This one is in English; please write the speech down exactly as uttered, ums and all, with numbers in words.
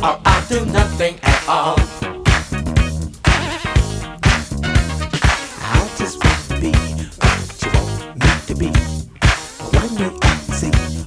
or I'll do nothing at all. I just want to be what you want me to be. One way I see.